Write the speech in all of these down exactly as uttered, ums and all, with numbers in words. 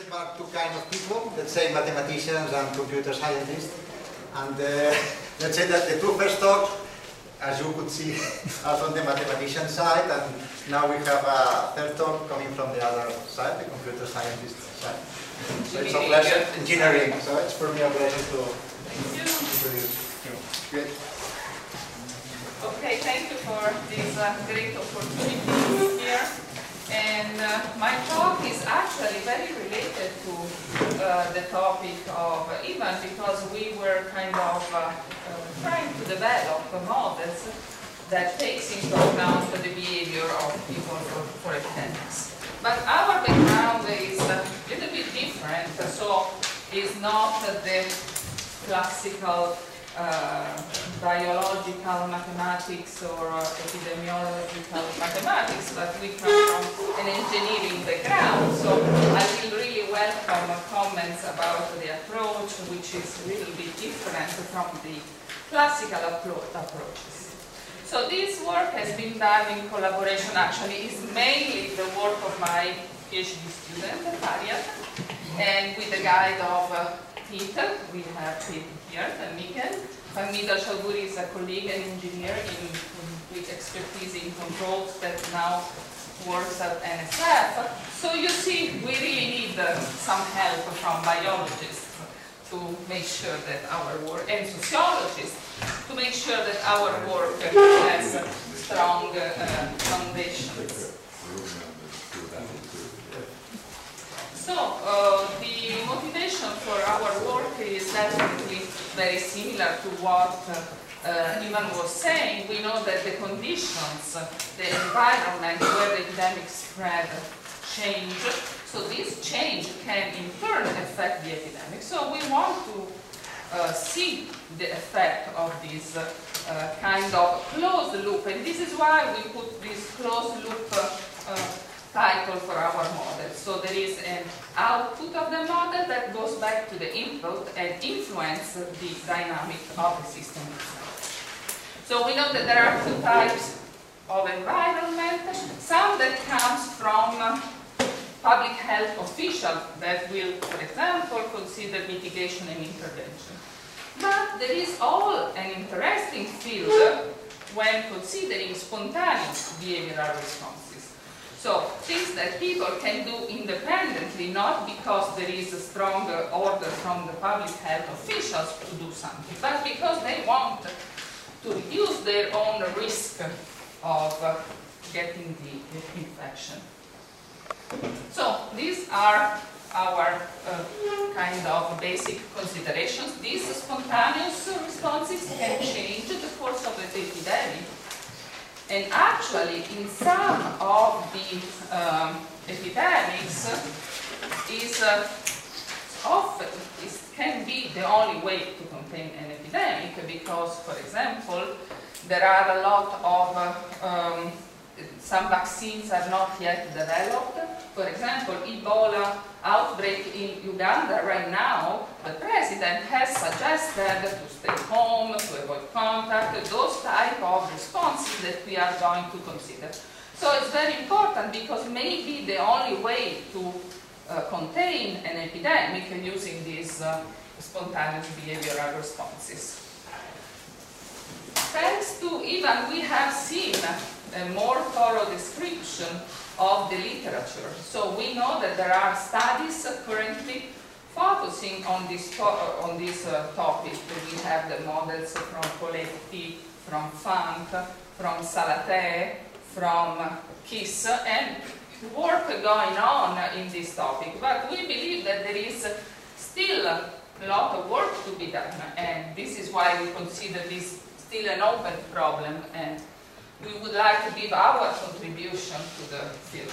about two kinds of people, let's say mathematicians and computer scientists. And uh, let's say that the two first talks, as you could see, are from the mathematician side, and now we have a third talk coming from the other side, the computer scientist side. So it's a pleasure, engineering, so it's for me a pleasure to introduce you. Great. Okay, thank you for this uh, great opportunity here. And uh, my talk is actually very related to uh, the topic of uh, Ivan, because we were kind of uh, uh, trying to develop models that takes into account the behavior of people for, for epidemics. But our background is a little bit different, so it's not the classical Uh, biological mathematics or uh, epidemiological mathematics, but we come from an engineering background, so I will really welcome comments about the approach, which is a little bit different from the classical appro approaches. So this work has been done in collaboration, actually is mainly the work of my PhD student, Ariad, and with the guide of uh, Peter. We have Peter here, and Mikel. Hamida Shalguri is a colleague and engineer in, in, with expertise in controls that now works at N S F. So you see, we really need uh, some help from biologists to make sure that our work, and sociologists, to make sure that our work has strong uh, foundations. So, uh, the motivation for our work is definitely very similar to what uh, uh, Ivan was saying. We know that the conditions, the environment where the epidemic spread change, so this change can in turn affect the epidemic. So we want to uh, see the effect of this uh, uh, kind of closed loop, and this is why we put this closed loop uh, uh, title for our model. So there is an output of the model that goes back to the input and influence the dynamic of the system itself. So we know that there are two types of environment. Some that comes from public health officials that will, for example, consider mitigation and intervention. But there is all an interesting field when considering spontaneous behavioral responses. So, things that people can do independently, not because there is a strong order from the public health officials to do something, but because they want to reduce their own risk of uh, getting the, the infection. So, these are our uh, kind of basic considerations. These spontaneous responses can change the course of the epidemic. And actually, in some of the um, epidemics, is uh, often it can be the only way to contain an epidemic, because, for example, there are a lot of uh, um, some vaccines are not yet developed. For example, Ebola outbreak in Uganda right now, the president has suggested to stay home, to avoid contact, those type of responses that we are going to consider. So it's very important, because maybe the only way to uh, contain an epidemic using these uh, spontaneous behavioral responses. Thanks to Ivan, we have seen a more thorough description of the literature. So we know that there are studies currently focusing on this, to on this uh, topic. We have the models from Poletti, from Funk, from Salathe, from Kiss, and work going on in this topic. But we believe that there is still a lot of work to be done, and this is why we consider this still an open problem, and we would like to give our contribution to the field.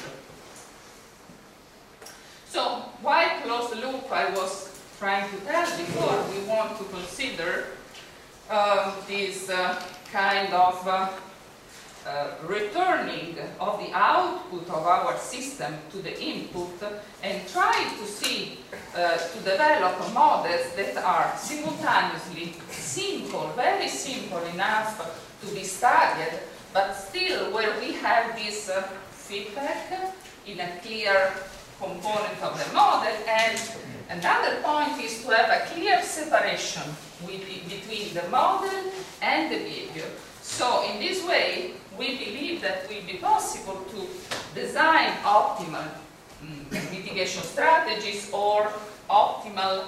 So, why closed loop? I was trying to tell before. We want to consider um, this uh, kind of uh, uh, returning of the output of our system to the input, and try to see, uh, to develop models that are simultaneously simple, very simple enough to be studied, but still where we have this uh, feedback in a clear component of the model, model, and another point is to have a clear separation with the, between the model and the behavior. So in this way, we believe that it will be possible to design optimal mm, mitigation strategies or optimal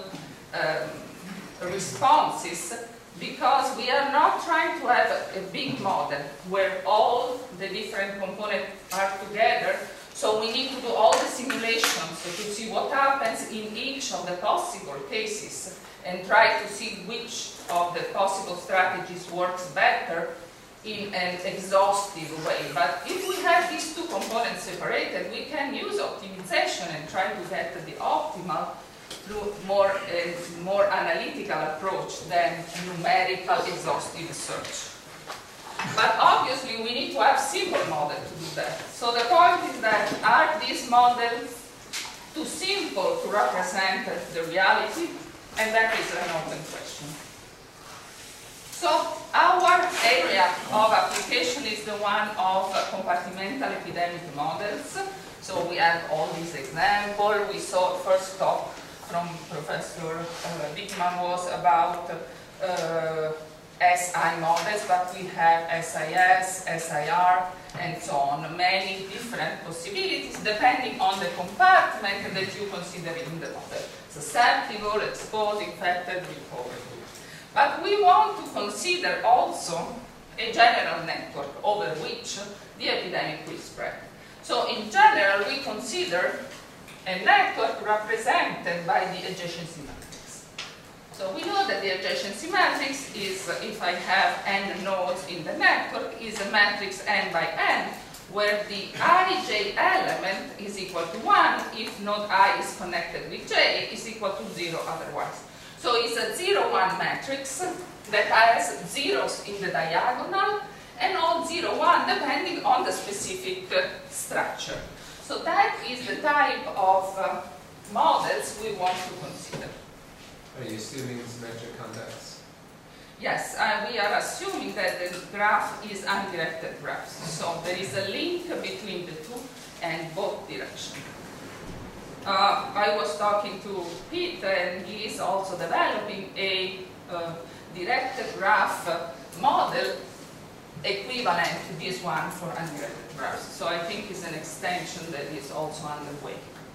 um, responses, because we are not trying to have a, a big model where all the different components are together. So we need to do all the simulations to see what happens in each of the possible cases and try to see which of the possible strategies works better in an exhaustive way. But if we have these two components separated, we can use optimization and try to get the optimal through more, uh, more analytical approach than numerical exhaustive search. But obviously we need to have simple models to do that. So the point is that are these models too simple to represent the reality? And that is an open question. So our area of application is the one of compartmental epidemic models. So we have all these examples. We saw first talk from Professor uh, Wickman was about uh, S I models, but we have S I S, S I R, and so on. Many different possibilities depending on the compartment that you consider in the model. Susceptible, exposed, infected, recovered. But we want to consider also a general network over which the epidemic will spread. So in general, we consider a network represented by the adjacency matrix. So we know that the adjacency matrix is, if I have n nodes in the network, is a matrix n by n, where the ij element is equal to one if node I is connected with j, is equal to zero otherwise. So it's a zero one matrix that has zeros in the diagonal and all zero one depending on the specific uh, structure. So that is the type of uh, models we want to consider. Are you assuming symmetric contacts? Yes, uh, we are assuming that the graph is undirected graphs. So there is a link between the two and both directions. Uh, I was talking to Peter, and he is also developing a uh, directed graph uh, model equivalent to this one for undirected graphs. So I think it's an extension that is also underway.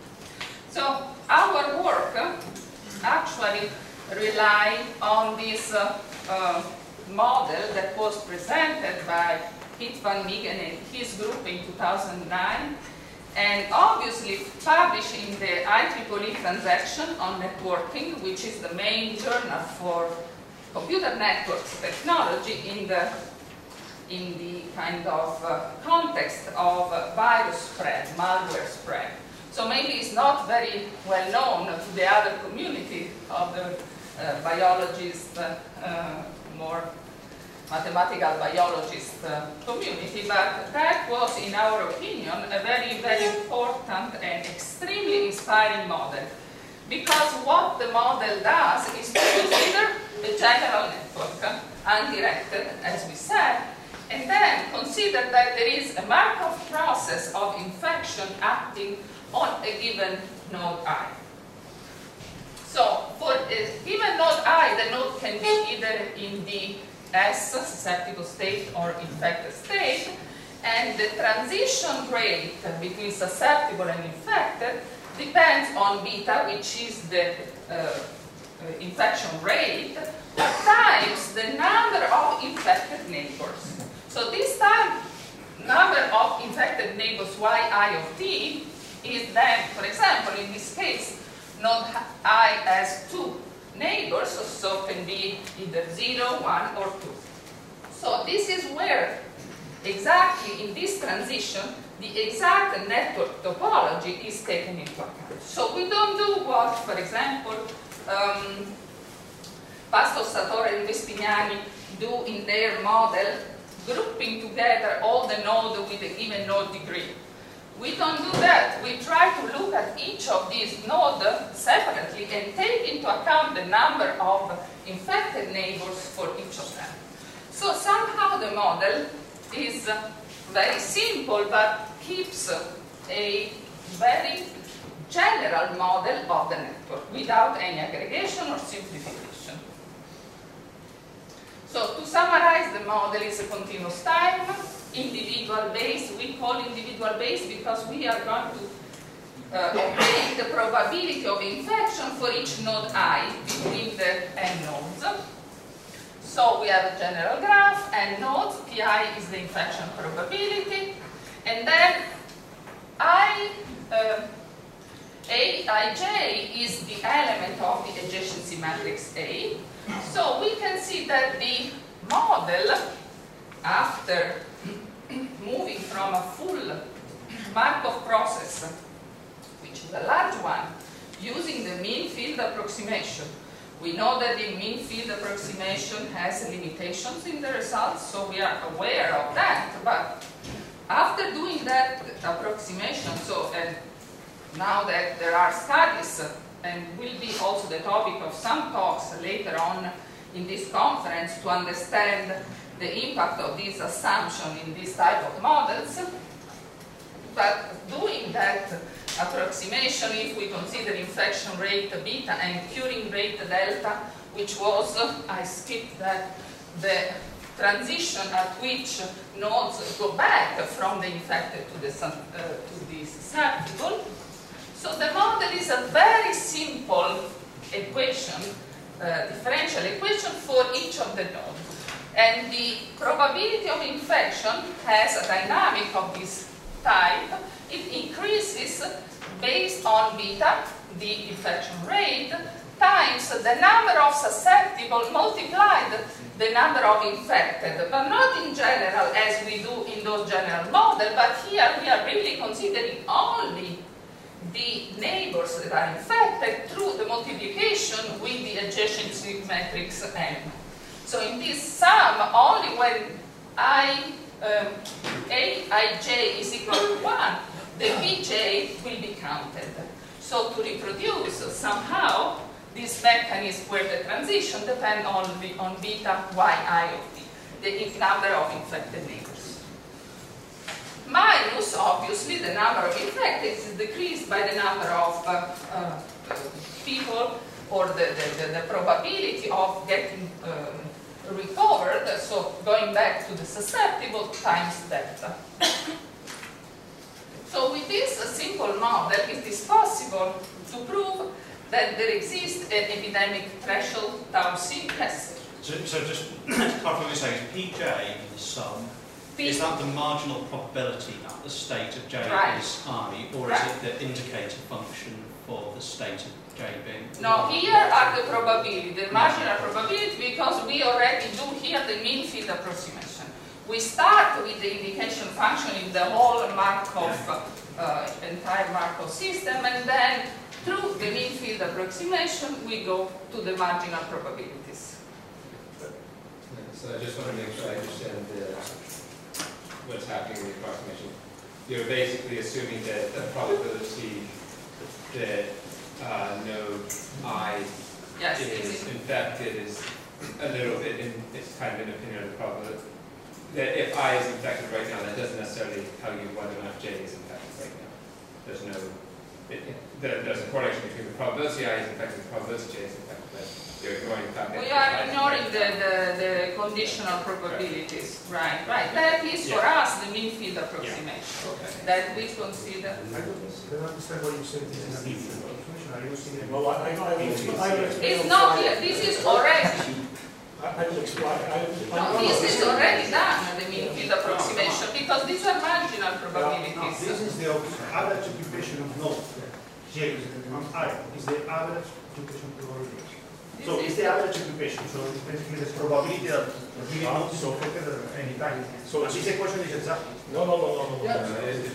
So our work uh, actually rely on this uh, uh, model that was presented by Piet van Miegen and his group in two thousand nine, and obviously published in the I triple E Transaction on Networking, which is the main journal for computer networks technology in the in the kind of uh, context of uh, virus spread, malware spread. So maybe it's not very well known to the other community of the uh, biologists, uh, uh, more mathematical biologist uh, community, but that was, in our opinion, a very, very important and extremely inspiring model. Because what the model does is to consider the general network, uh, undirected, as we said, and then consider that there is a Markov process of infection acting on a given node I. So for a given node I, the node can be either in the S, susceptible state, or infected state, and the transition rate between susceptible and infected depends on beta, which is the uh, infection rate, times the number of infected neighbors. So this time, number of infected neighbors yi of t is then, for example, in this case, node I has two neighbors, so can be either zero, one, or two. So this is where, exactly in this transition, the exact network topology is taken into account. So we don't do what, for example, um, Pastos, Sator, and Vespignani do in their model, grouping together all the nodes with a given node degree. We don't do that. We try to look at each of these nodes separately and take into account the number of infected neighbors for each of them. So somehow the model is very simple, but keeps a very general model of the network without any aggregation or simplification. So to summarize, the model is a continuous time, individual based. We call individual based because we are going to uh, obtain the probability of infection for each node I between the n nodes. So we have a general graph, n nodes, Pi is the infection probability, and then I, uh, A, Ij is the element of the adjacency matrix A. So we can see that the model, after moving from a full Markov process, which is a large one, using the mean field approximation. We know that the mean field approximation has limitations in the results, so we are aware of that. But after doing that approximation, so and now that there are studies, and will be also the topic of some talks later on in this conference to understand the impact of this assumption in this type of models. But doing that approximation, if we consider infection rate beta and curing rate delta, which was, I skipped that, the transition at which nodes go back from the infected to the, uh, to the susceptible. So the model is a very simple equation, uh, differential equation for each of the nodes. And the probability of infection has a dynamic of this type. It increases based on beta, the infection rate, times the number of susceptible multiplied the number of infected, but not in general as we do in those general models, but here we are really considering only the neighbors that are infected through the multiplication with the adjacency matrix M. So in this sum, only when I, um, A Ij is equal to one, the Vj will be counted. So to reproduce somehow this mechanism where the transition depends only on beta Yi of t, the number of infected neighbors. Minus, obviously, the number of infected is decreased by the number of uh, uh, people or the, the, the, the probability of getting uh, recovered, so going back to the susceptible times delta. So with this uh, simple model, it is possible to prove that there exists an epidemic threshold tau c. Yes? So, so just to clarify what you're saying, Pj in the sum, P is that the marginal probability at the state of j Right. is I, or Right. is it the indicator function for the state of j being? No, here are the probability, the marginal probability, because we already do here the mean field approximation. We start with the indication function in the whole Markov, uh, entire Markov system, and then through the mean field approximation, we go to the marginal probabilities. So I just want to make sure I understand the, what's happening in the approximation. You're basically assuming that the probability that uh, node I Yes, is easy. infected is a little bit, in, it's kind of an opinion of the probability. That if I is infected right now, that doesn't necessarily tell you whether or not J is infected right now. There's no, it, it, there, there's a correlation between the probability I is infected and the probability J is infected, but you're ignoring the fact that We are ignoring the, the, the conditional probabilities. Right, right. That is for Yeah. us the mean field approximation Okay. that we consider. I don't understand what you said. This is a different approximation. Are you saying? Well, I, I, I will explain. I will explain It's on not Friday. here. This is already. I, I will explain. I, I, No, this is already done, the mean field approximation, because these are marginal This probabilities. is the average occupation of node. J on I is the average occupation probability. So it's the average occupation. So it's basically the probability that the given node is affected at any time. So this equation is exactly. No, no, no, no, no. Yeah.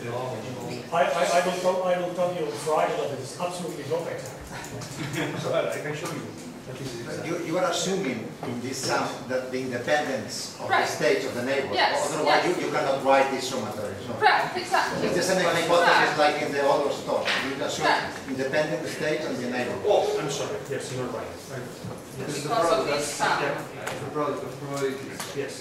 I, I, I will tell, I will tell you on Friday that it is absolutely not exact. So I can show you. That is exactly. You, you are assuming in this sum that the independence of Right. the state of the neighbor. Yes, Otherwise, yes. You, you cannot write this summatory. So. Right, exactly. It's the same hypothesis Right. like in the other stuff. You assume Right. independent state and the neighbor. Oh, I'm sorry. Yes, you're right. Because of this sum. Yeah, the product of probabilities. Yes. Exactly.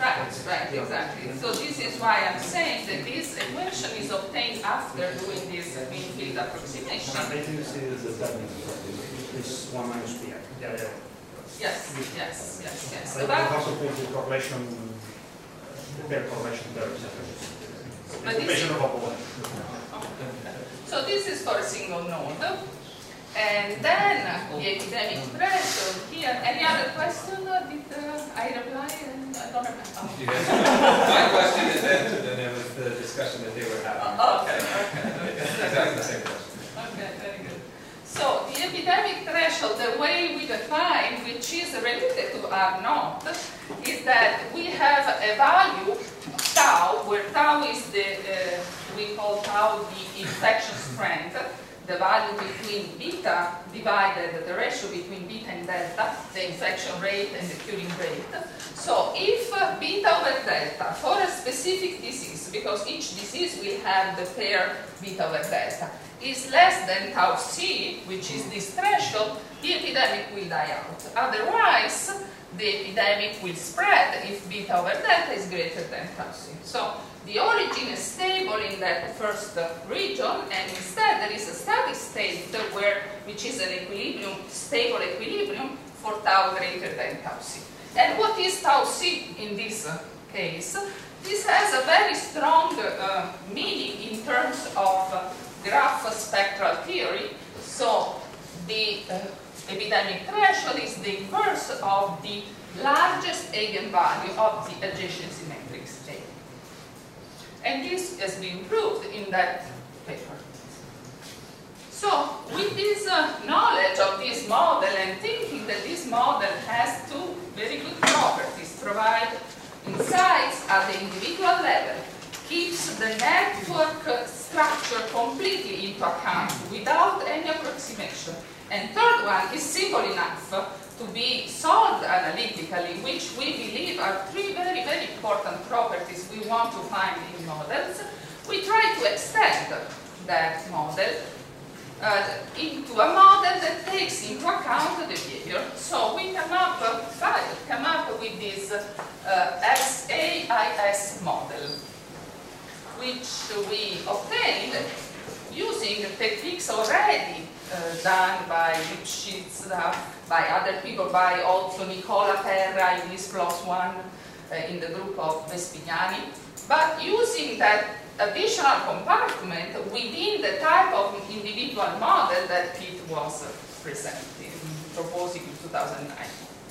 Right, right, exactly. So this is why I'm saying that this equation is obtained after doing this mean field approximation. I think this is the this one minus P. Yeah, yeah. Yes, yes, yes, yes. I But, also put the correlation, the pair correlation there. But The this- equation of a point. so this is for a single node. And then the epidemic threshold here. Any other question? Uh, Did uh, I reply? And I don't remember. You guys- My question is answered, and it was the discussion that they were having. Oh, okay, okay. Exactly the same question. Okay, very good. So the epidemic threshold, the way we define, which is related to R naught, is that we have a value, tau, where tau is the, uh, we call tau the infection strength, the value between beta divided the ratio between beta and delta, the infection rate and the curing rate. So if uh, beta over delta for a specific disease, because each disease will have the pair beta over delta, is less than tau c, which is this threshold, the epidemic will die out. Otherwise, the epidemic will spread if beta over delta is greater than tau c. So the origin is stable in that first uh, region, and instead there is a static state where, which is an equilibrium, stable equilibrium for tau greater than tau c. And what is tau c in this uh, case? This has a very strong uh, meaning in terms of uh, graph spectral theory. So the uh, epidemic threshold is the inverse of the largest eigenvalue of the adjacency matrix A. And this has been proved in that paper. So with this uh, knowledge of this model and thinking that this model has two very good properties, provide insights at the individual level, keeps the network uh, structure completely into account without any approximation, and third one is simple enough uh, to be solved analytically, which we believe are three very, very important properties we want to find in models. We try to extend that model uh, into a model that takes into account the behavior. So we come up, uh, come up with this uh, S A I S model, which we obtained using techniques already uh, done by Lipschitz, uh, by other people, by also Nicola Terra in this plus one uh, in the group of Vespignani, but using that additional compartment within the type of individual model that Pitt was uh, presenting, proposing in two thousand nine.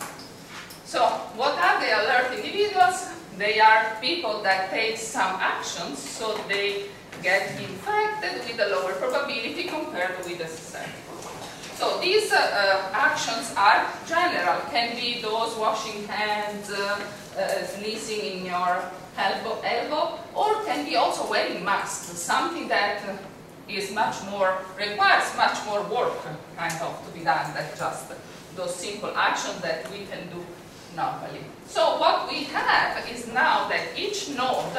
So, what are the alert individuals? They are people that take some actions, so they get infected with a lower probability compared with the susceptible. So these uh, uh, actions are general, can be those washing hands, uh, uh, sneezing in your elbow, elbow, or can be also wearing masks, something that uh, is much more, requires much more work kind of to be done than just those simple actions that we can do normally. So what we have is now that each node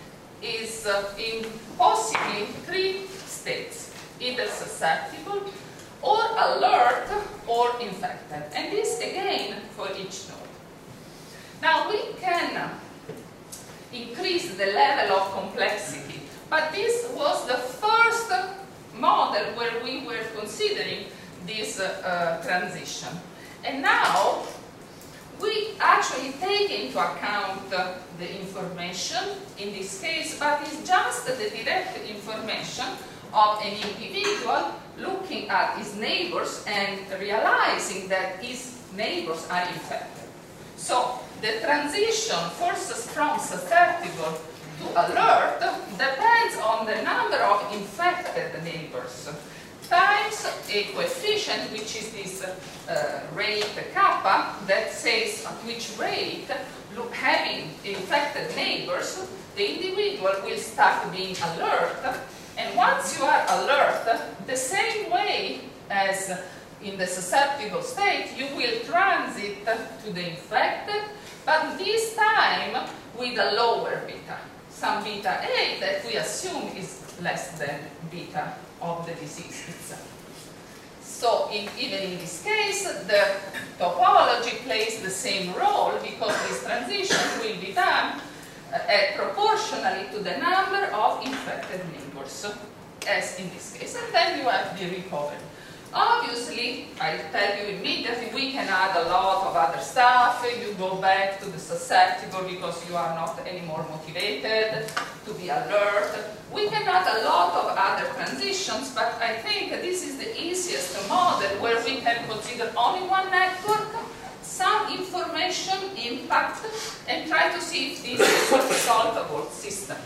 is uh, in possibly three states, either susceptible or alert or infected. And this again for each node. Now we can increase the level of complexity, but this was the first model where we were considering this uh, uh, transition. And now we actually take into account uh, the information in this case, but it's just the direct information of an individual looking at his neighbors and realizing that his neighbors are infected. So the transition forces from susceptible to alert depends on the number of infected neighbors times a coefficient, which is this uh, rate kappa, that says at which rate, look, having infected neighbors, the individual will start being alert. And once you are alert, the same way as in the susceptible state, you will transit to the infected, but this time with a lower beta, some beta A that we assume is less than beta of the disease itself. So in, even in this case, the topology plays the same role because this transition will be done uh, uh, proportionally to the number of infected neighbors, as in this case. And then you have the recovery. Obviously, I tell you immediately, we can add a lot of other stuff. You go back to the susceptible because you are not anymore motivated to be alert. We can add a lot of other transitions, but I think this is the easiest model where we can consider only one network, some information impact, and try to see if this is a solvable system.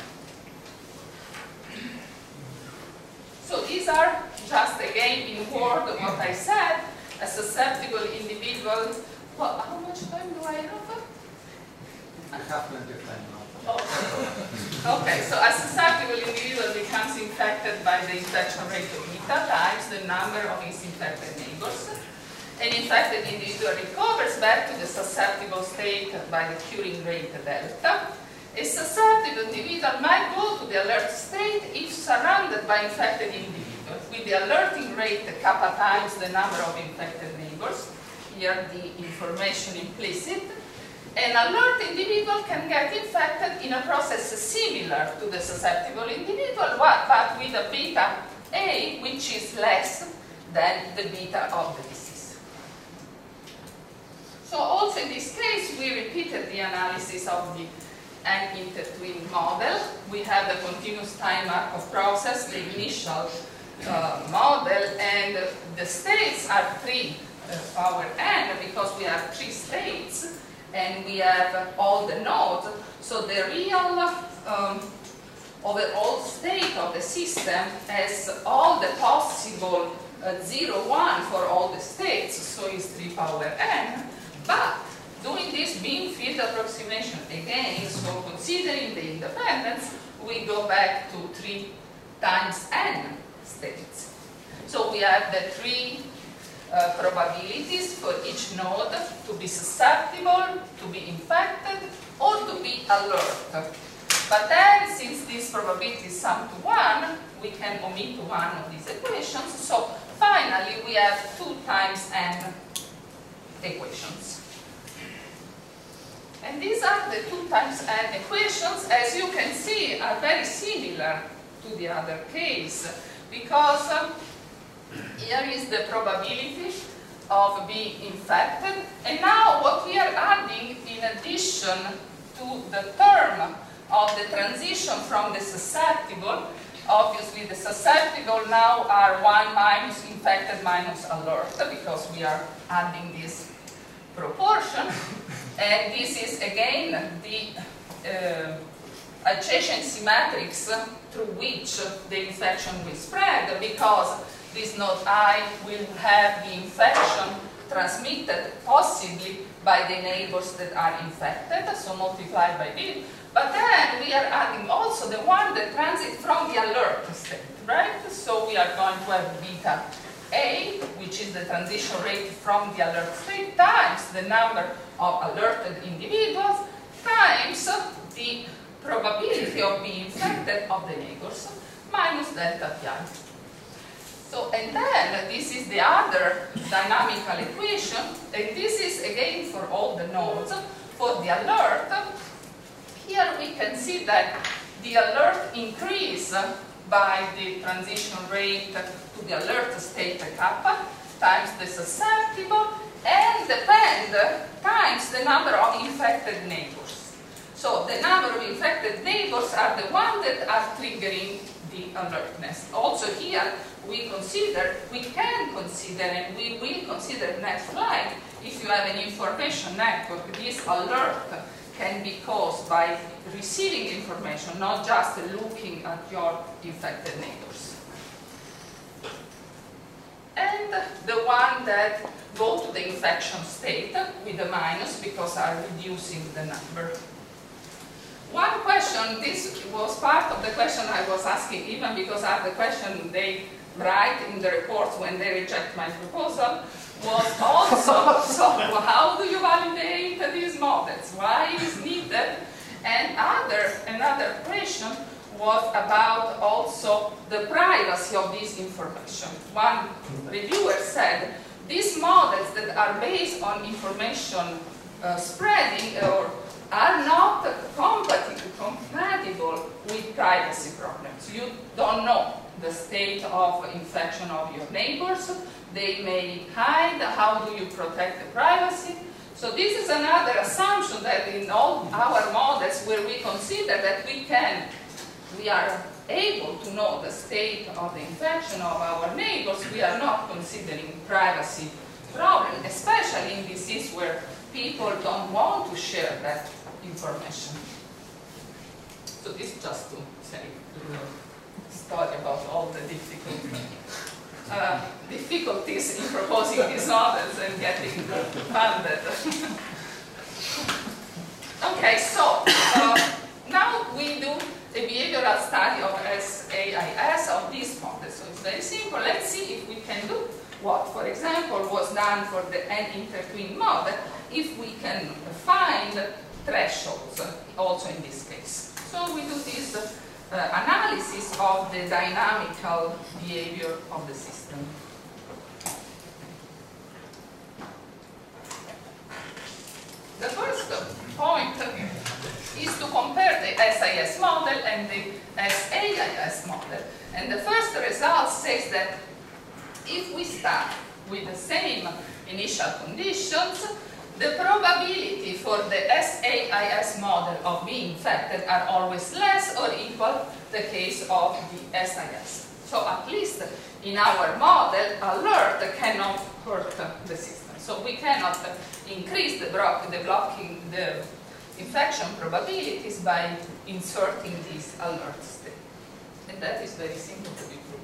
So these are just again in word what I said, a susceptible individual. Well, how much time do I have? I have plenty of time now. Oh. Okay, so a susceptible individual becomes infected by the infection rate of beta times the number of his infected neighbors. An infected individual recovers back to the susceptible state by the curing rate delta. A susceptible individual might go to the alert state if surrounded by infected individuals, with the alerting rate kappa times the number of infected neighbors. Here the information implicit. An alert individual can get infected in a process similar to the susceptible individual, but with a beta A, which is less than the beta of the disease. So also in this case, we repeated the analysis of the an intertwined model. We have the continuous time arc of process, the initial uh, model, and the states are three uh, power n because we have three states and we have all the nodes. So the real um, overall state of the system has all the possible uh, zero, one for all the states, so it's three power n. But doing this beam field approximation again, so considering the independence, we go back to three times n states. So we have the three uh, probabilities for each node to be susceptible, to be infected, or to be alert. But then, since these probabilities sum to one, we can omit one of these equations. So finally, we have two times n equations. And these are the two times n equations, as you can see, are very similar to the other case, because um, here is the probability of being infected, and now what we are adding in addition to the term of the transition from the susceptible, obviously the susceptible now are one minus infected minus alert, because we are adding this proportion. And this is again the uh, adjacency matrix through which the infection will spread, because this node I will have the infection transmitted possibly by the neighbors that are infected, so multiplied by this. But then we are adding also the one that transits from the alert state, right? So we are going to have beta A, which is the transition rate from the alert state, times the number of alerted individuals, times the probability of being infected of the neighbors, minus delta pi. So, and then this is the other dynamical equation, and this is again for all the nodes. For the alert, here we can see that the alert increase by the transition rate to the alert state kappa times the susceptible and depend times the number of infected neighbors. So the number of infected neighbors are the ones that are triggering the alertness. Also here we consider, we can consider, and we will consider next slide, if you have an information network, this alert can be caused by receiving information, not just looking at your infected neighbors. And the one that go to the infection state with a minus because are reducing the number. One question, this was part of the question I was asking, even because of the question they write in the reports when they reject my proposal, was also, so how do you validate these models? Why is needed? And other, another question was about also the privacy of this information. One reviewer said, these models that are based on information uh, spreading or are not compatible, compatible with privacy problems. You don't know the state of infection of your neighbors. They may hide. How do you protect the privacy? So this is another assumption that in all our models where we consider that we can, we are able to know the state of the infection of our neighbors, we are not considering privacy problem, especially in disease where people don't want to share that information. So this is just to say a story about all the difficult, uh, difficulties in proposing these models and getting funded. Okay, so uh, now we do a behavioral study of S A I S of this model. So it's very simple. Let's see if we can do what, for example, was done for the N-intertwin model, if we can find thresholds also in this case. So we do this uh, analysis of the dynamical behavior of the system. The first point is to compare the S I S model and the S A I S model. And the first result says that if we start with the same initial conditions, the probability for the S A I S model of being infected are always less or equal the case of the S I S. So at least in our model, alert cannot hurt the system. So we cannot increase the, block, the blocking the infection probabilities by inserting this alert state. And that is very simple to be proved.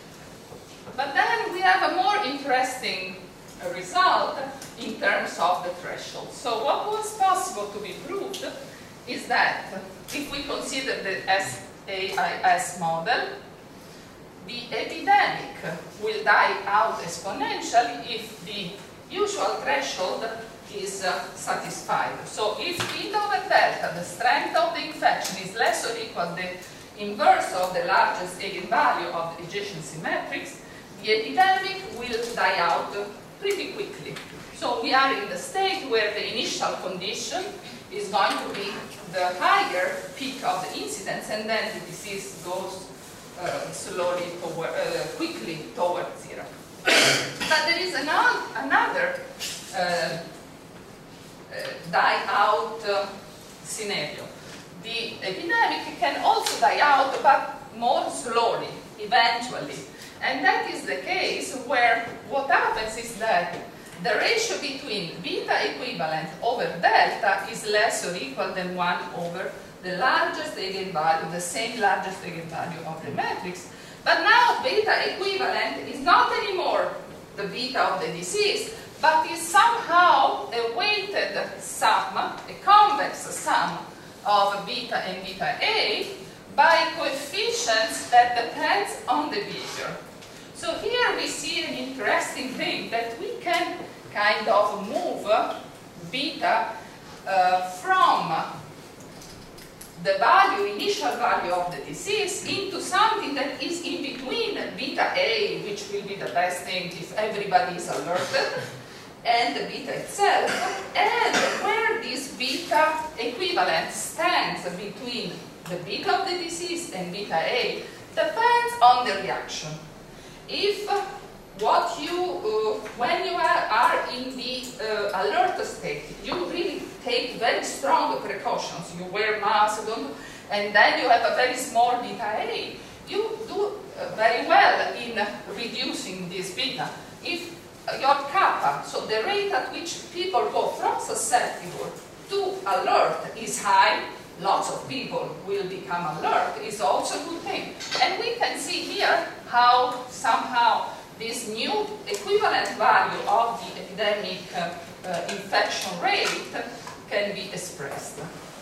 But then we have a more interesting result in terms of the threshold. So what was possible to be proved is that if we consider the S A I S model, the epidemic will die out exponentially if the usual threshold is uh, satisfied. So if beta over delta, the strength of the infection, is less or equal the inverse of the largest eigenvalue of the adjacency matrix, the epidemic will die out pretty quickly. So we are in the state where the initial condition is going to be the higher peak of the incidence, and then the disease goes uh, slowly, toward, uh, quickly towards zero. But there is another, another uh, uh, die out uh, scenario. The epidemic can also die out, but more slowly, eventually. And that is the case where what happens is that the ratio between beta equivalent over delta is less or equal than one over the largest eigenvalue, the same largest eigenvalue of the matrix. But now beta equivalent is not anymore the beta of the disease, but is somehow a weighted sum, a convex sum of beta and beta A by coefficients that depends on the behavior. So here we see an interesting thing, that we can kind of move beta uh, from the value, initial value of the disease, into something that is in between beta A, which will be the best thing if everybody is alerted, and the beta itself, and where this beta equivalent stands between the beta of the disease and beta A depends on the reaction. If what you, uh, when you are, are in the uh, alert state, you really take very strong precautions. You wear masks, and then you have a very small beta A. You do uh, very well in reducing this beta. If your kappa, so the rate at which people go from susceptible to alert is high, lots of people will become alert, is also a good thing. And we can see here how somehow this new equivalent value of the epidemic uh, uh, infection rate can be expressed.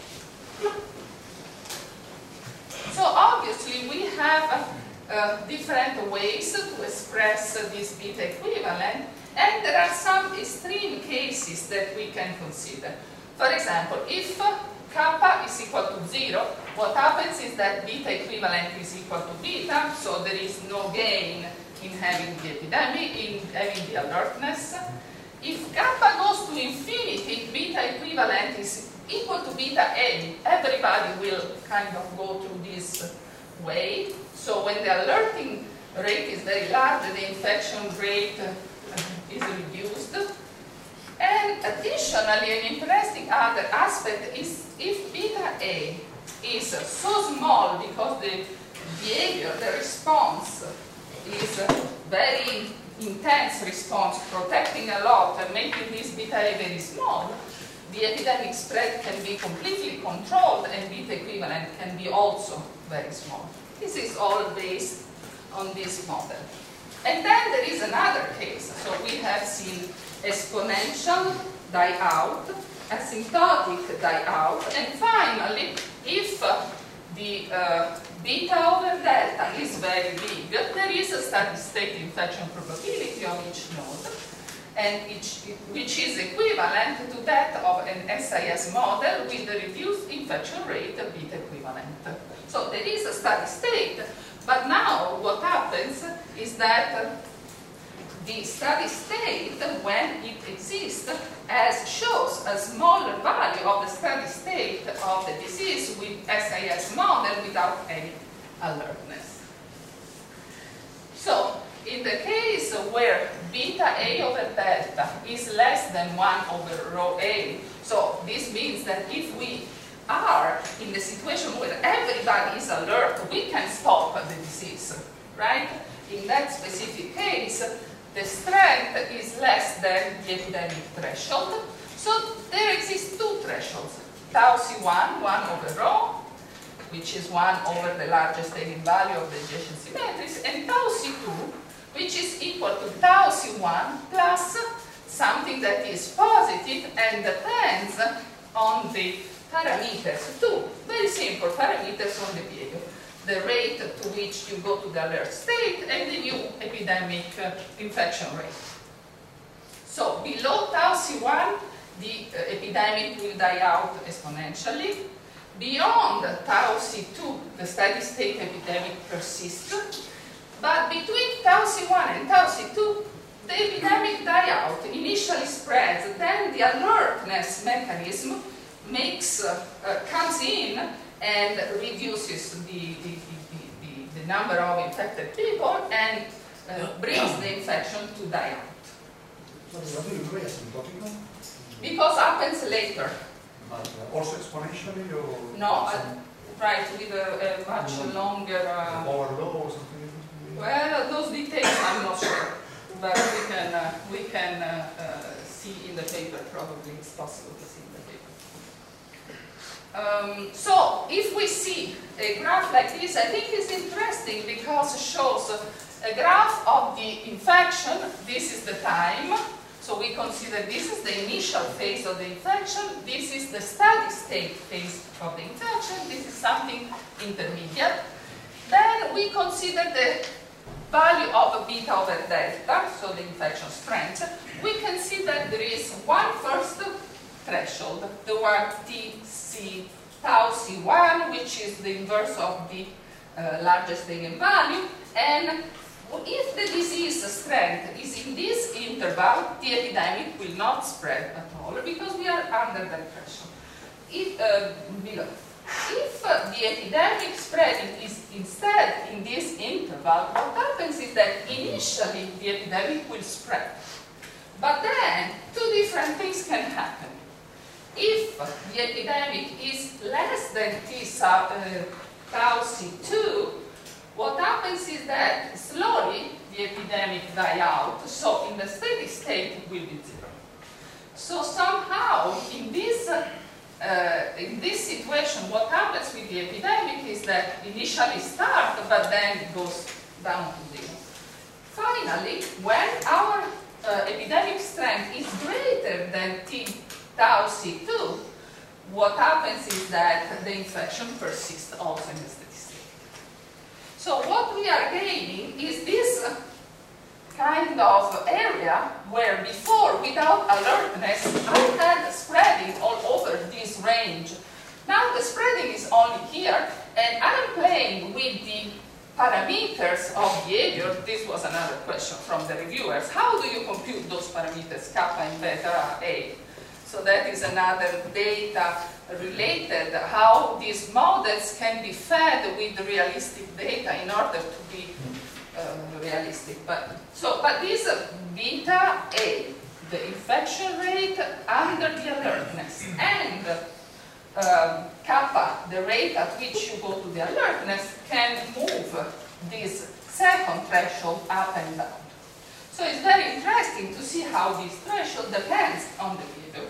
So obviously we have uh, different ways to express uh, this beta equivalent, and there are some extreme cases that we can consider. For example, if uh, kappa is equal to zero, what happens is that beta equivalent is equal to beta, so there is no gain in having the epidemic, in having the alertness. If kappa goes to infinity, beta equivalent is equal to beta A. Everybody will kind of go through this way. So when the alerting rate is very large, the infection rate uh, is reduced. And additionally, an interesting other aspect is if beta A is so small because the behavior, the response is very intense response, protecting a lot and making this beta A very small, the epidemic spread can be completely controlled and beta equivalent can be also very small. This is all based on this model. And then there is another case. So we have seen exponential die out, asymptotic die out, and finally, if uh, the uh, beta over delta is very big, there is a steady state infection probability of each node, and each, which is equivalent to that of an S I S model with the reduced infection rate of beta equivalent. So there is a steady state, but now what happens is that the steady state, when it exists, as shows a smaller value of the steady state of the disease with S I S model without any alertness. So, in the case where beta A over delta is less than one over rho A, so this means that if we are in the situation where everybody is alert, we can stop the disease, right? In that specific case, the strength is less than the epidemic threshold. So there exist two thresholds. Tau C one, one over rho, which is one over the largest eigenvalue of the adjacency matrix, and tau C two, which is equal to tau C one plus something that is positive and depends on the parameters, two very simple parameters on the behavior. The rate to which you go to the alert state and the new epidemic uh, infection rate. So below tau C one, the uh, epidemic will die out exponentially. Beyond tau C two, the steady state epidemic persists. But between tau C one and tau C two, the epidemic die out, initially spreads, then the alertness mechanism makes, uh, uh, comes in and reduces the, the, the, the, the number of infected people and uh, brings the infection to die out. What do you do asymptotically? Because happens later. But uh, also exponentially or? No, uh, right, with a, a much No. longer... Uh, Or low or something? well, those details I'm not sure, but we can, uh, we can uh, uh, see in the paper, probably it's possible to see in the paper. Um, so, if we see a graph like this, I think it's interesting because it shows a graph of the infection. This is the time. So we consider this is the initial phase of the infection. This is the steady state phase of the infection. This is something intermediate. Then we consider the value of beta over delta, so the infection strength. We can see that there is one first threshold, the one T C tau C one, which is the inverse of the uh, largest eigenvalue, and if the disease strength is in this interval, the epidemic will not spread at all because we are under that threshold. If, uh, below. If uh, the epidemic spreading is instead in this interval, what happens is that initially the epidemic will spread. But then two different things can happen. If the epidemic is less than T tau C two, what happens is that slowly the epidemic die out, so in the steady state it will be zero. So somehow in this, uh, uh, in this situation, what happens with the epidemic is that initially start, but then it goes down to zero. Finally, when our uh, epidemic strength is greater than T tau C two, what happens is that the infection persists also in the steady state. So what we are gaining is this kind of area where before, without alertness, I had spreading all over this range. now the spreading is only here, and I'm playing with the parameters of behavior. This was another question from the reviewers. How do you compute those parameters, kappa and beta A? So that is another data related, how these models can be fed with realistic data in order to be uh, realistic. But, so, but this uh, beta A, the infection rate under the alertness, and um, kappa, the rate at which you go to the alertness, can move this second threshold up and down. So it's very interesting to see how this threshold depends on the behavior.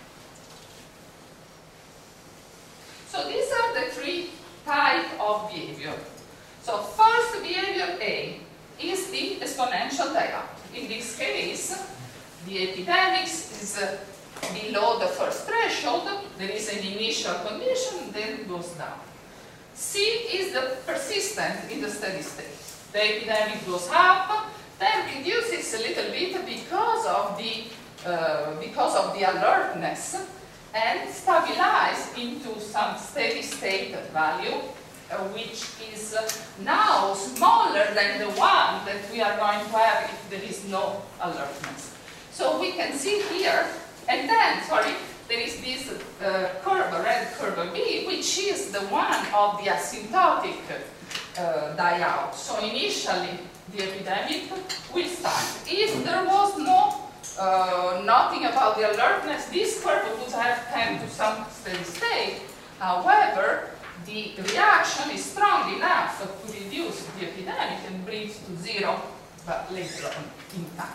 So these are the three types of behavior. So first behavior A is the exponential die-up. In this case, the epidemics is uh, below the first threshold. There is an initial condition, then it goes down. C is the persistent in the steady state. The epidemic goes up, then reduces a little bit because of the uh, because of the alertness, and stabilize into some steady state value, uh, which is uh, now smaller than the one that we are going to have if there is no alertness. So we can see here, and then, sorry, there is this uh, curve, red curve B, which is the one of the asymptotic uh, die-out. So initially, the epidemic will start. If there was no uh, nothing about the alertness, this curve would have tend to some steady state. However, the reaction is strong enough to reduce the epidemic and bring it to zero, but later on in time.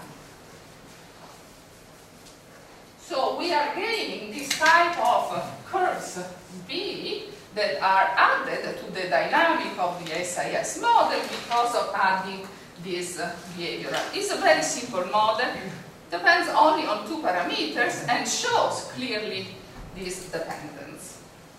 So we are gaining this type of uh, curves B that are added to the dynamic of the S I S model because of adding this uh, behavior. It's a very simple model, depends only on two parameters and shows clearly this dependence.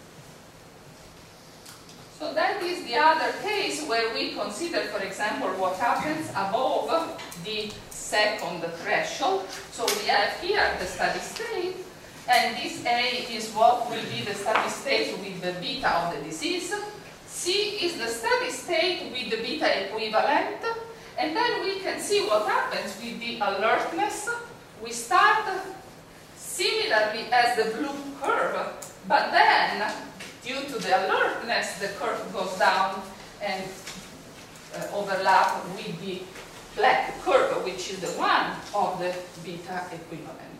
So that is the other case where we consider, for example, what happens above the second threshold. So we have here the steady state, and this A is what will be the steady state with the beta of the disease. C is the steady state with the beta equivalent, and then we can see what happens with the alertness. We start similarly as the blue curve, but then due to the alertness, the curve goes down and uh, overlap with the black curve, which is the one of the beta equivalent.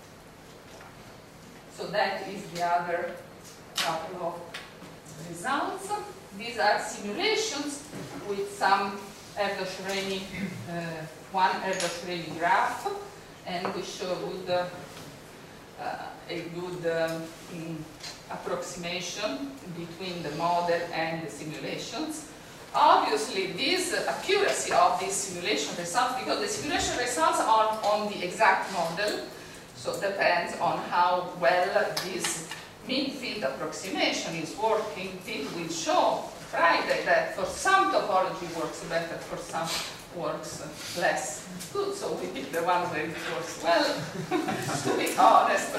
So that is the other couple of results. These are simulations with some Erdős-Rényi, uh, one Erdős-Rényi graph, and we show good, uh, uh, a good um, mm, approximation between the model and the simulations. Obviously, this accuracy of these simulation results, because the simulation results are on the exact model, so it depends on how well this mean field approximation is working. It will show Friday that for some topology works better, for some works less good, so we pick the one where it works well, to be honest.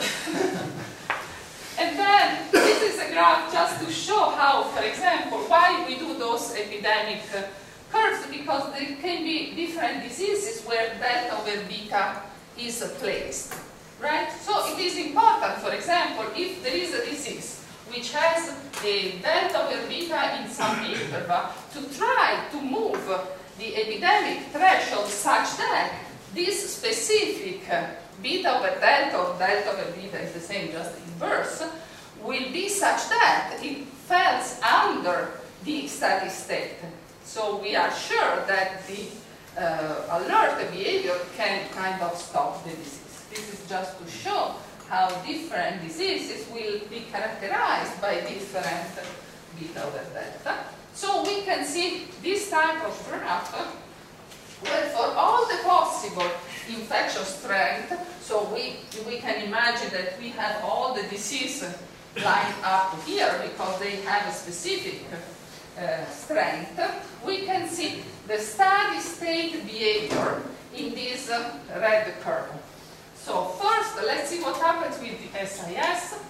And then, this is a graph just to show how, for example, why we do those epidemic uh, curves, because there can be different diseases where delta over beta is uh, placed, right? So it is important, for example, if there is a disease which has a delta over beta in some interval, to try to move the epidemic threshold such that this specific uh, beta over delta or delta over beta is the same, just inverse, will be such that it falls under the steady state. So we are sure that the uh, alert behavior can kind of stop the disease. This is just to show how different diseases will be characterized by different beta over delta. So we can see this type of graph where for all the possible infection strength, so we, we can imagine that we have all the disease lined up here because they have a specific uh, strength, we can see the steady state behavior in this uh, red curve. So first, let's see what happens with the S I S.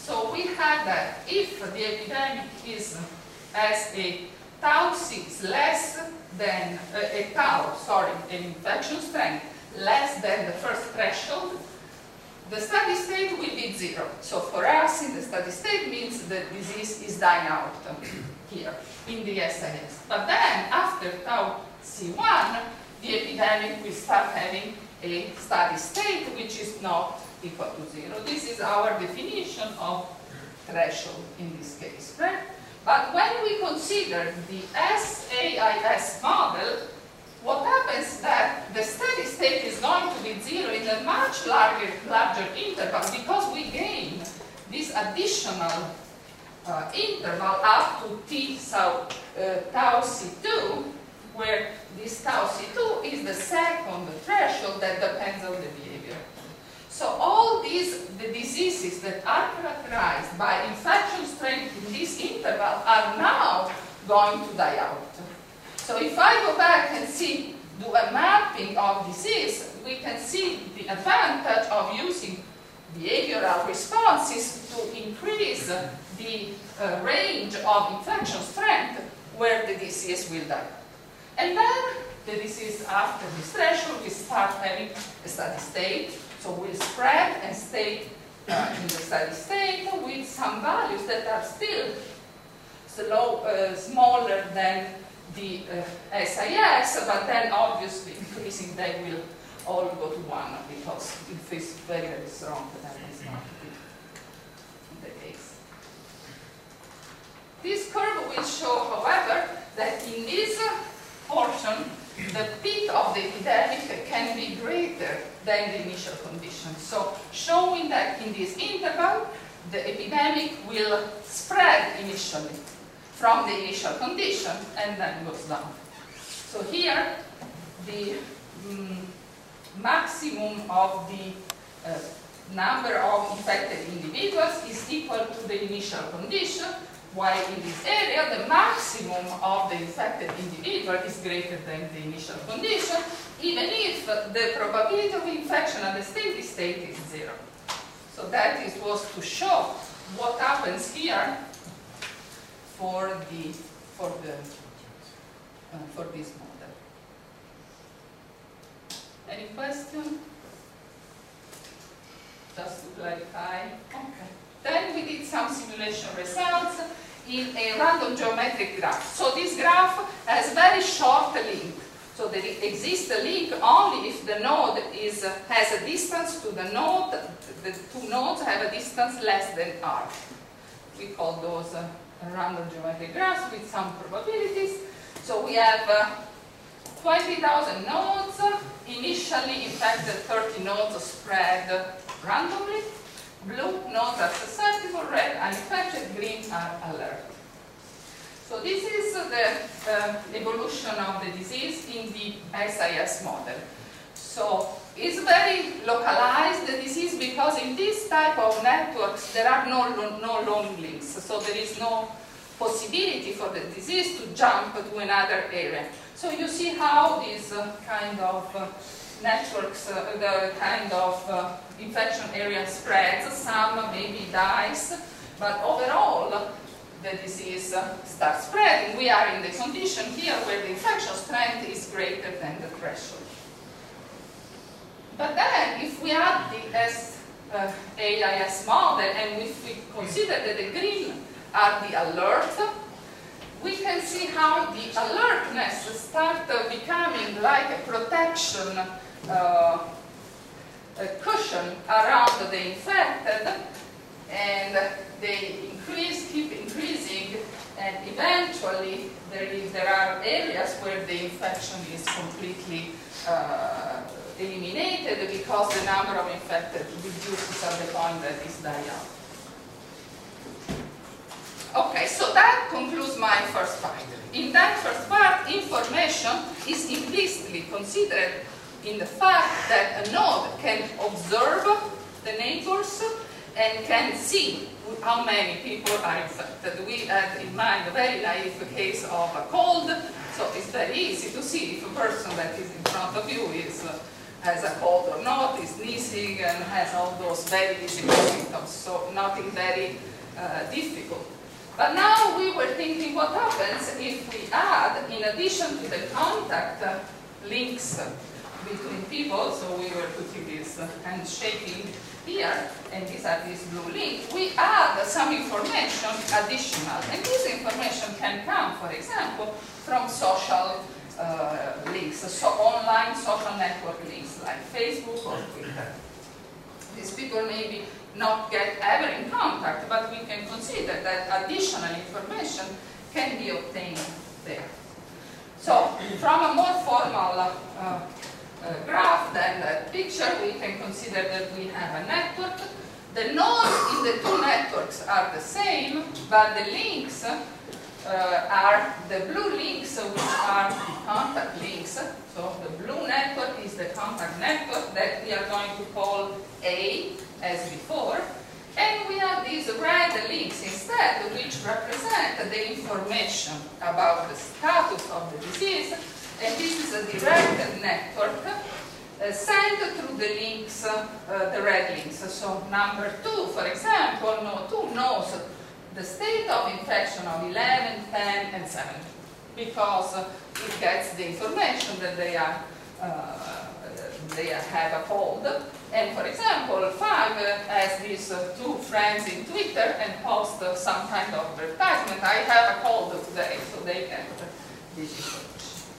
So we have that if the epidemic is as a tau C is less than uh, a tau, sorry, an infection strength less than the first threshold, the steady state will be zero. So for us, in the steady state means the disease is dying out here in the S I S. But then after tau C one, the epidemic will start having a steady state which is not equal to zero. This is our definition of threshold in this case, right? But when we consider the S A I S model, what happens is that the steady state is going to be zero in a much larger, larger interval because we gain this additional uh, interval up to T so, uh, tau C two, where this tau C two is the second threshold that depends on the behavior. So all these the diseases that are characterized by infection strength in this interval are now going to die out. So if I go back and see, do a mapping of disease, we can see the advantage of using behavioral responses to increase the uh, range of infection strength where the disease will die. And then the disease after this threshold will start having a steady state, so will spread and stay uh, in the steady state with some values that are still slow, uh, smaller than the uh, S I S, but then obviously increasing they will all go to one because if it's very, very strong, then it's not the case. This curve will show, however, that in this portion, the peak of the epidemic can be greater than the initial condition. So showing that in this interval, the epidemic will spread initially from the initial condition and then goes down. So here, the um, maximum of the uh, number of infected individuals is equal to the initial condition, while in this area, the maximum of the infected individual is greater than the initial condition, even if the probability of infection at the steady state is zero. So that is, was to show what happens here for the for the uh, for this model. Any question? Just to clarify. Okay. Then we did some simulation results in a random geometric graph. So this graph has very short link. So there exists a link only if the node is uh, has a distance to the node. The two nodes have a distance less than r. We call those uh, random geometric graphs with some probabilities. So we have uh, twenty thousand nodes. Initially infected thirty nodes spread randomly. Blue nodes are susceptible, red uninfected, green are alert. So this is uh, the uh, evolution of the disease in the S I S model. So it's very localized, the disease, because in this type of networks there are no, no long links. So there is no possibility for the disease to jump to another area. So you see how these uh, kind of uh, networks, uh, the kind of uh, infection area spreads. Some maybe dies, but overall the disease uh, starts spreading. We are in the condition here where the infection strength is greater than the threshold. But then if we add the S A I S model and if we consider that the green are the alert, we can see how the alertness starts uh, becoming like a protection uh, a cushion around the infected, and they increase, keep increasing, and eventually there, is, there are areas where the infection is completely uh, eliminated because the number of infected reduces at the point that is die out. Okay, so that concludes my first part. In that first part, information is implicitly considered in the fact that a node can observe the neighbors and can see how many people are infected. We had in mind a very naive case of a cold, so it's very easy to see if a person that is in front of you is has a cold or not, is sneezing, and has all those very visible symptoms. So nothing very uh, difficult. But now we were thinking what happens if we add, in addition to the contact uh, links between people, so we were putting this uh, handshaking here, and these are these blue links, we add some information additional. And this information can come, for example, from social uh, links, so online social network links like Facebook or Twitter. These people maybe not get ever in contact, but we can consider that additional information can be obtained there. So, from a more formal uh, uh, graph than that picture, we can consider that we have a network. The nodes in the two networks are the same, but the links uh, are the blue links, which are contact links. So, the blue network is the contact network that we are going to call A, as before, and we have these red links instead, which represent the information about the status of the disease, and this is a direct network uh, sent through the links, uh, the red links. So number two, for example, node two knows the state of infection of eleven, ten, and seven, because uh, it gets the information that they are uh, they have a cold. And for example, five uh, has these uh, two friends in Twitter and post uh, some kind of advertisement. I have a cold today, so they get uh, this information.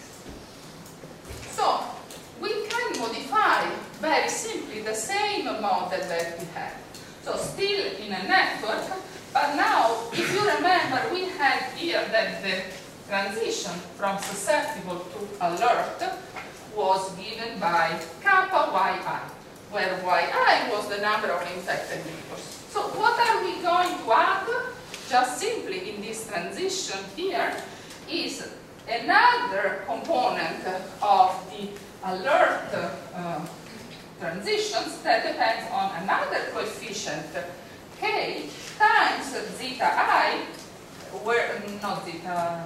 So, we can modify very simply the same model that we had. So, still in a network, but now, if you remember, we had here that the transition from susceptible to alert was given by kappa yi, where yi was the number of infected neighbors. So what are we going to add? Just simply in this transition here is another component of the alert uh, transitions that depends on another coefficient k times zeta I, where, not zeta,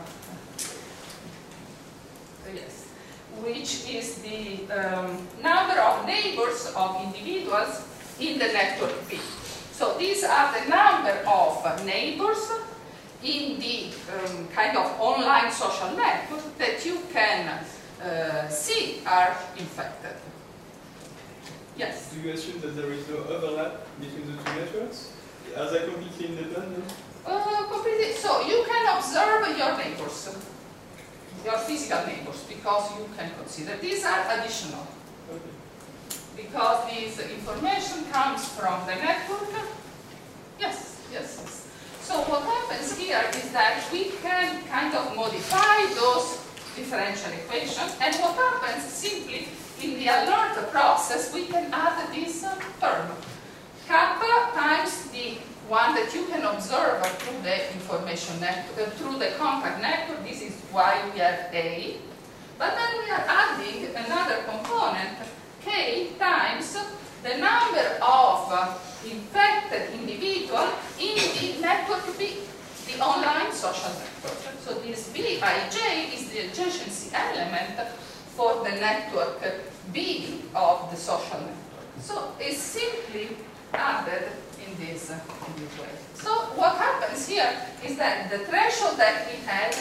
yes, which is the um, number of neighbors of individuals in the network B. So these are the number of neighbors in the um, kind of online social network that you can uh, see are infected. Yes? Do you assume that there is no overlap between the two networks? Are they completely independent? Uh, completely. So you can observe your neighbors. Your physical neighbors, because you can consider these are additional. Okay. Because this information comes from the network. Yes, yes, yes. So what happens here is that we can kind of modify those differential equations, and what happens simply in the alert process, we can add this uh, term. Kappa times the one that you can observe through the information network, uh, through the contact network. This is why we have A. But then we are adding another component, K times the number of uh, infected individuals in the network B, the online social network. So this B I J is the adjacency element for the network B of the social network. So it's simply added in this, uh, in this way. So what happens here is that the threshold that we had,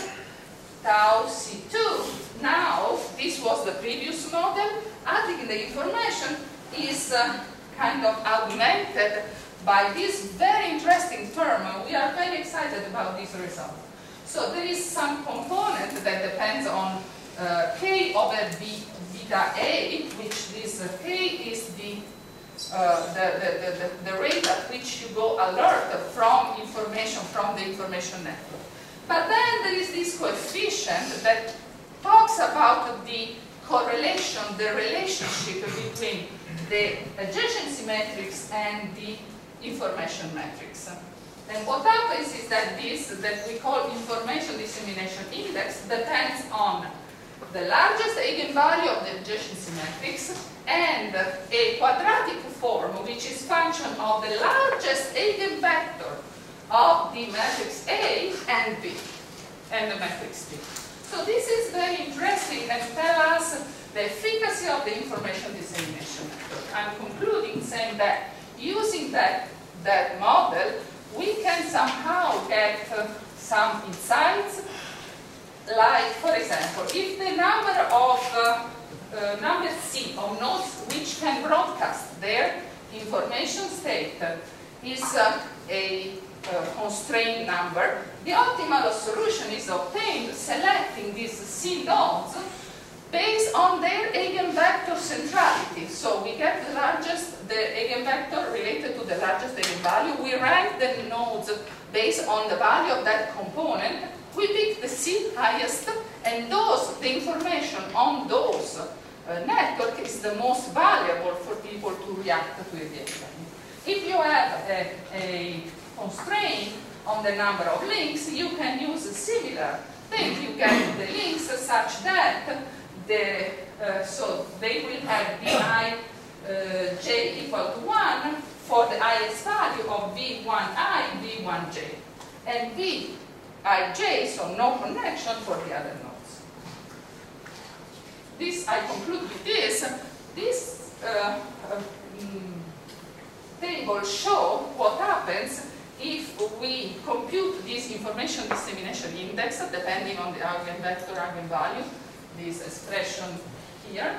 tau C two, now, this was the previous model, adding the information is uh, kind of augmented by this very interesting term. We are very excited about this result. So there is some component that depends on uh, K over B, beta A, which this uh, K is the Uh, the, the, the, the rate at which you go alert from information, from the information network. But then there is this coefficient that talks about the correlation, the relationship between the adjacency matrix and the information matrix. And what happens is that this, that we call information dissemination index, depends on the largest eigenvalue of the adjacency matrix and a quadratic form, which is function of the largest eigenvector of the matrix A and B, and the matrix B. So this is very interesting and tell us the efficacy of the information dissemination network. I'm concluding saying that using that, that model, we can somehow get uh, some insights, like, for example, if the number of uh, uh, number C of nodes which can broadcast their information state uh, is uh, a uh, constrained number, the optimal solution is obtained selecting these C nodes based on their eigenvector centrality. So we get the largest, the eigenvector related to the largest eigenvalue. We rank the nodes based on the value of that component. We pick the C highest, and those, the information on those uh, network is the most valuable for people to react to the eigenvalue. If you have a, a constraint on the number of links, you can use a similar thing. You get the links such that the, uh, so they will have di uh, j equal to one for the highest value of v one i, v one j, and vij, so no connection for the other nodes. This, I conclude with this. This uh, uh, mm, table show what happens if we compute this information dissemination index, depending on the eigenvector eigenvalue, this expression here,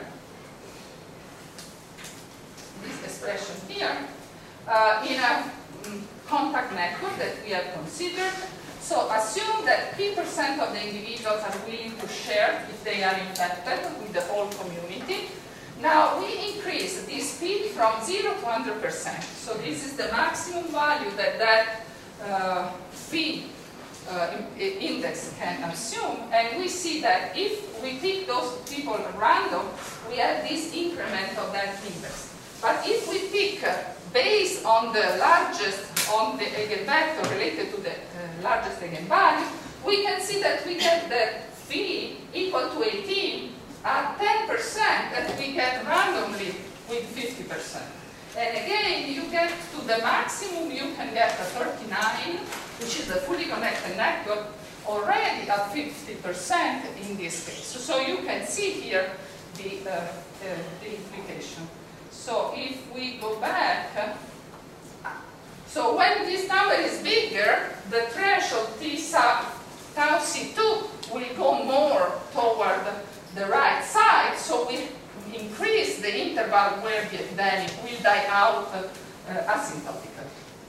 this expression here, uh, in a um, contact network that we have considered. So assume that P percent of the individuals are willing to share if they are infected with the whole community. Now we increase this P from zero to one hundred percent. So this is the maximum value that that uh, P uh, index can assume. And we see that if we pick those people at random, we have this increment of that index. But if we pick uh, based on the largest, on the eigenvector related to the uh, largest eigenvalue, we can see that we get the phi equal to eighteen at ten percent that we get randomly with fifty percent. And again, you get to the maximum, you can get a thirty-nine, which is a fully connected network, already at fifty percent in this case. So, so you can see here the, uh, uh, the implication. So if we go back, uh, so when this number is bigger, the threshold T sub tau C two will go more toward the right side, so we increase the interval where the epidemic will die out uh, uh, asymptotically.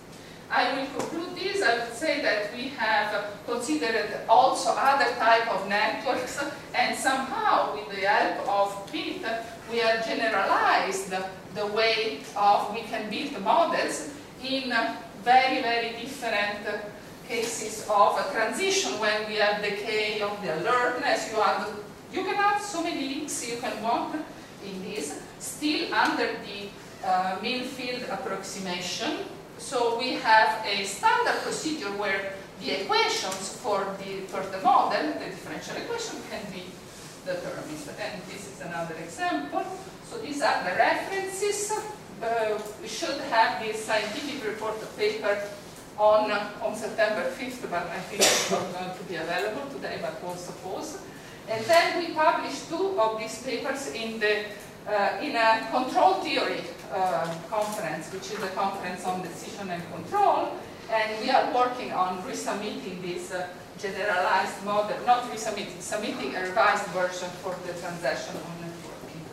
I will conclude this. I would say that we have uh, considered also other type of networks, and somehow with the help of P I T, we have generalized the, the way of we can build models in uh, very, very different uh, cases of a transition when we have decay of the alertness. You have You can have so many links you can want in this, still under the uh, mean field approximation. So we have a standard procedure where the equations for the, for the model, the differential equation, can be determined. And this is another example. So these are the references. Uh, we should have this scientific report paper on, uh, on September fifth, but I think it's not going to be available today, but we'll suppose. And then we published two of these papers in the uh, in a control theory uh, conference, which is a conference on decision and control. And we are working on resubmitting this uh, generalized model, not resubmitting, submitting a revised version for the transactional networking.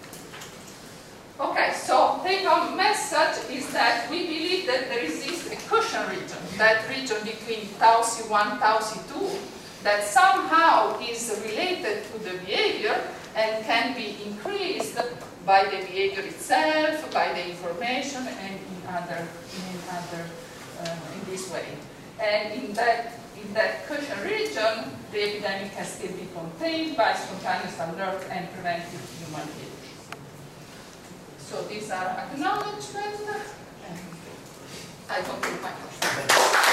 Okay, so take-home message is that we believe that there exists a cushion region, that region between tau C one, tau C two, that somehow is related to the behavior and can be increased by the behavior itself, by the information, and in other, in other, uh, in this way. And in that, in that cushion region, the epidemic can still be contained by spontaneous alert and preventive human behavior. So these are acknowledgements, and I conclude my talk.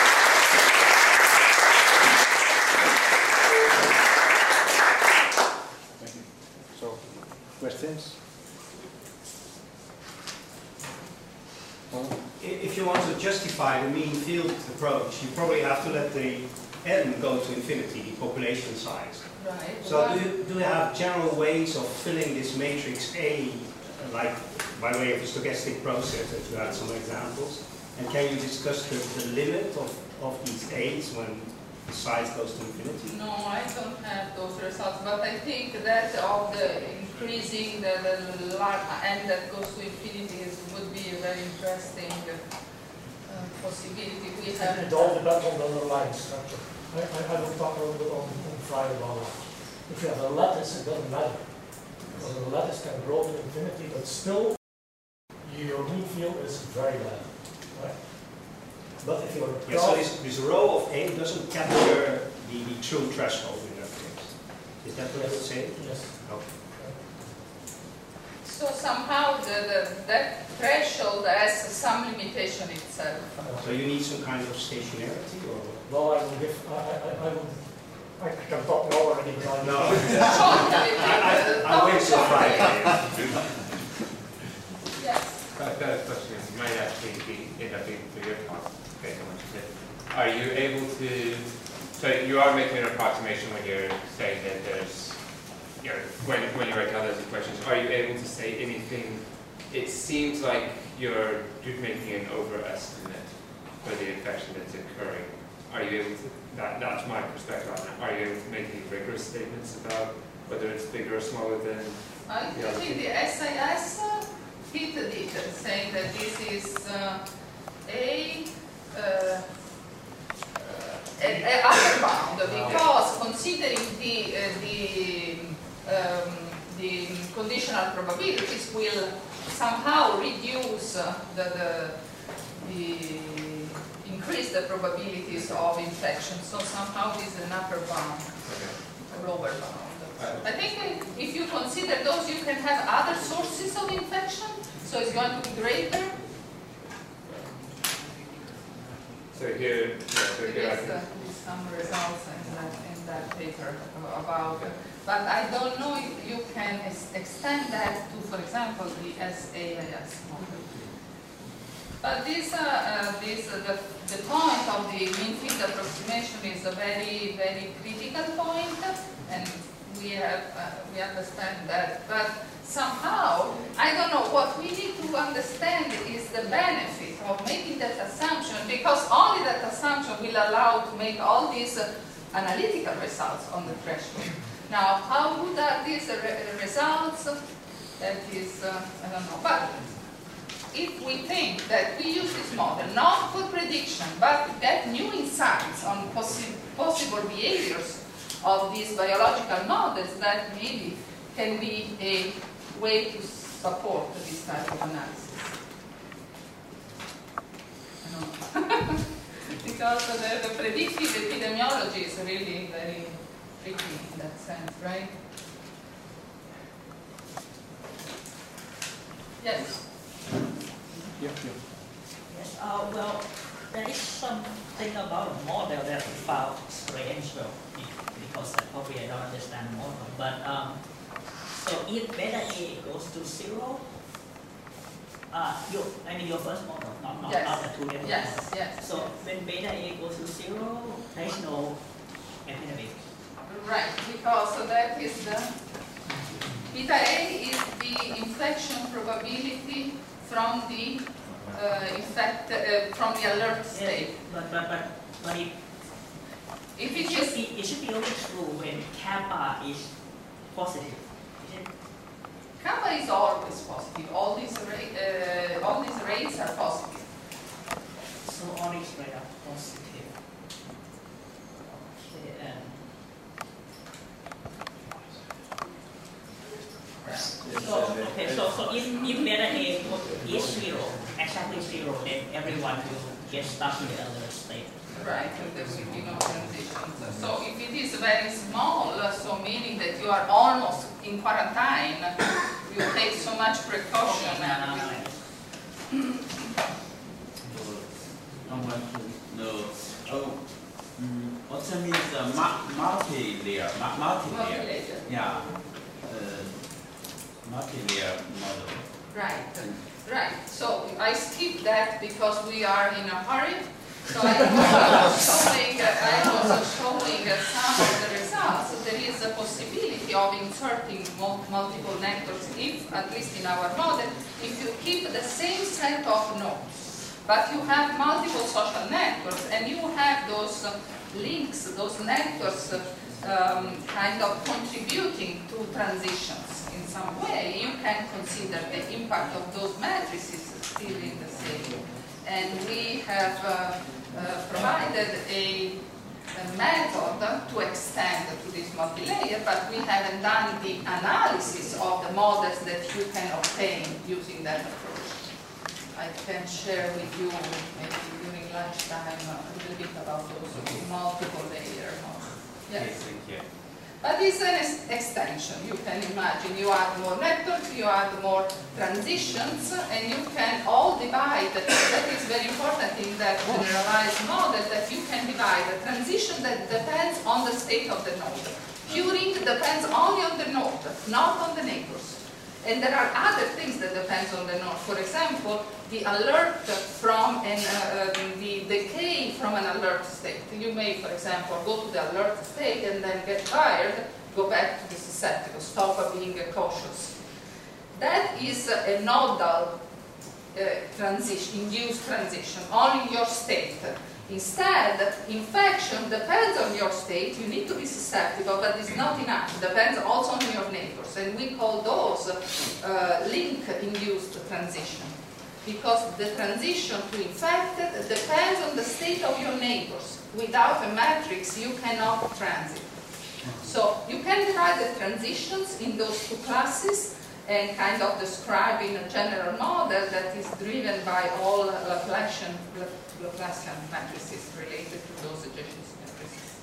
Questions? If you want to justify the mean field approach, you probably have to let the n go to infinity, the population size. Right. So do you, do you have general ways of filling this matrix A, like by way of a stochastic process, that you had some examples? And can you discuss the, the limit of, of these A's when the size goes to infinity? No, I don't have those results, but I think that of the increasing the, the large n that goes to infinity is, would be a very interesting uh, possibility. We have It all depends on the underlying structure. I, I, I will talk a little bit on, on Friday about that. If you have a lattice, it doesn't matter. Because the lattice can grow to infinity, but still your mean field is very bad. Right? But if you're Yeah, so this, this row of A doesn't capture the, the true threshold in that case. Is that what you would say? Yes. Okay. so somehow the, the, that threshold has some limitation itself. So you need some kind of stationarity, or? Well, I will give, I, I, I will, I can talk more already, but I No. Shortly, I, I, uh, I'll wait till shortly. Friday. Yes. But that question might actually be, end up being for your talk, based on what you said. Are you able to, so you are making an approximation when you're saying that there's, you know, when, when you write down those equations, are you able to say anything? It seems like you're, you're making an overestimate for the infection that's occurring. Are you able to, that, that's my perspective on that, are you able to make any rigorous statements about whether it's bigger or smaller than? I Yeah. think the S I S uh, hit it, saying that this is uh, a, uh, uh, a, a upper bound, because considering the, uh, the, um, the conditional probabilities will somehow reduce uh, the, the, the increase the probabilities of infection. So somehow this is an upper bound, a lower bound. I think if you consider those, you can have other sources of infection, so it's going to be greater. So here, yeah, so here I There's can, uh, some results in that, in that paper about, but I don't know if you can ex extend that to, for example, the S A I S model. But this, uh, uh, this uh, the, the point of the mean field approximation is a very, very critical point, and we have, uh, we understand that. But somehow, I don't know, what we need to understand is the benefit of making that assumption, because only that assumption will allow to make all these uh, analytical results on the threshold. Now, how good are these uh, re results? That is, uh, I don't know, but if we think that we use this model not for prediction, but to get new insights on possi possible behaviors of these biological models, that maybe can be a way to support this type of analysis. I don't know. Because the, the predictive epidemiology is really very tricky in that sense, right? Yes? Yeah, yeah. Yes, uh, well, there is something about a model that we found strange, well, because I probably I don't understand the model. But um, so if beta A goes to zero, uh, you, I mean your first model, not, not, Yes. not the two different Yes, models. yes. So when beta A goes to zero, there is no epidemic. Right, because so that is the beta A is the infection probability from the uh, infect uh, from the alert state. Yes, but but but but it, If it it should is be it should be only true when kappa is positive. Is it? kappa is always positive. All these ra- uh, all these rates are positive. So all these rates are positive. Okay, and so okay, so so if if beta A is zero, exactly zero, then everyone will get stuck in the alert state. Right, and there will be no transitions. So if it is very small, uh, so meaning that you are almost in quarantine, you take so much precaution. Okay, no, no, no, and No. Oh, mm, also means uh, mu- multi-layer, mu- multi-layer. Multi-layer. Yeah. Uh, multi-layer model. Right, right. So I skipped that because we are in a hurry. So I was showing, uh, I was showing uh, some of the results. results, there is a possibility of inserting mul multiple networks if, at least in our model, if you keep the same set of nodes, but you have multiple social networks and you have those uh, links, those networks uh, um, kind of contributing to transitions in some way, you can consider the impact of those matrices still in the same. And we have uh, uh, provided a a method to extend to this multi-layer, but we haven't done the analysis of the models that you can obtain using that approach. I can share with you maybe during lunchtime a little bit about those multiple layer models. Yes. Thank you. But it's an ex extension. You can imagine you add more networks, you add more transitions, and you can all divide. That is very important in that generalized model, that you can divide a transition that depends on the state of the node. Queuing depends only on the node, not on the neighbors. And there are other things that depend on the node. For example, the alert from an, uh, um, the decay from an alert state. You may, for example, go to the alert state and then get tired, go back to the susceptible, stop being uh, cautious. That is a nodal uh, transition, induced transition, only your state. Instead, infection depends on your state. You need to be susceptible, but it's not enough. It depends also on your neighbors. And we call those uh, link-induced transition. Because the transition to infected depends on the state of your neighbors. Without a matrix, you cannot transit. So you can divide the transitions in those two classes and kind of describe in a general model that is driven by all Laplacian, Laplacian matrices related to those adjacency matrices.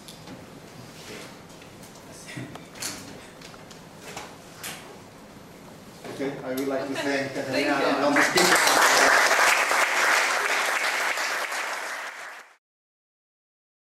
Okay, I would like to thank Thank Caterina you. and all the speakers.